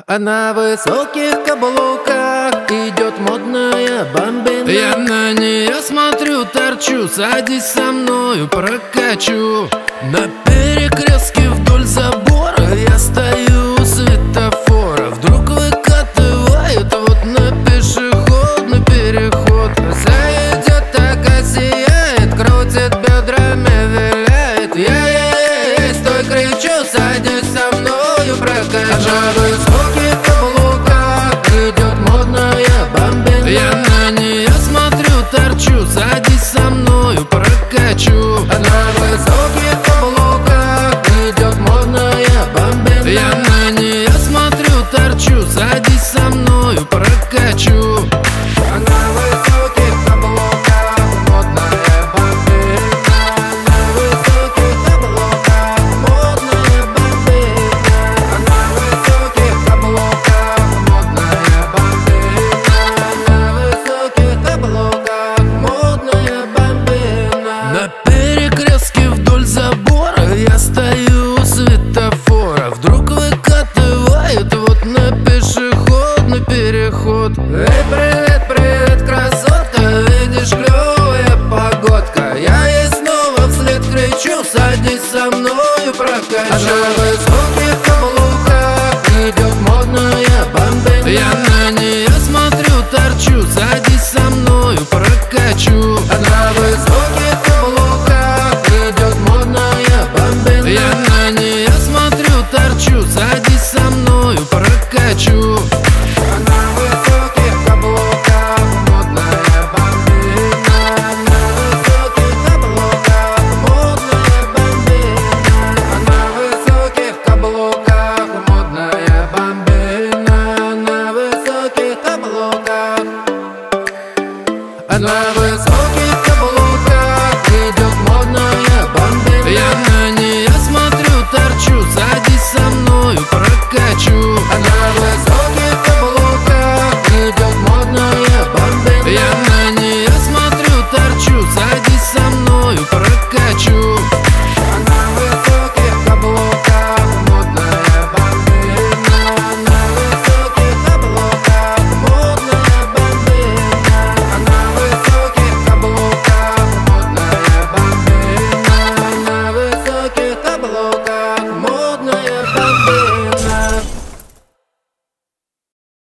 А на высоких каблуках идет модная бомбина. Я на нее смотрю, торчу, садись со мною, прокачу. На перекрестке вдоль забора я стою у светофора. Вдруг выкатывают вот на пешеходный переход. Вся идет, такая сияет, крутит бедрами, виляет. Я стой, кричу, садись со мною, прокачу. На высоких каблуках идет модная бомбина. Я на нее смотрю, торчу, садись со мною, прокачу. На высоких каблуках идет модная бомбина. Я на нее смотрю, торчу, садись со мною, прокачу. На высоких каблуках модная бомбина. На высоких каблуках модная бомбина. На высоких каблуках модная бомбина. На высоких каблуках модная бомбина. На перекрестке вдоль забора я стою у светофора. Вдруг выкатывают вот на пешеходный переход. Эй, привет, привет, красотка, видишь, клевая погодка. Я ей снова вслед кричу, садись со мною, прокачу. На высоких каблуках идет модная бомбина. Я на нее смотрю, торчу, садись со мною, прокачу. На высоких каблуках идет модная бомбина. Я на нее смотрю, торчу, садись со мною, прокачу. На высоких каблуках модная бомбина. На высоких каблуках модная бомбина. На высоких каблуках модная бомбина. На высоких каблуках. На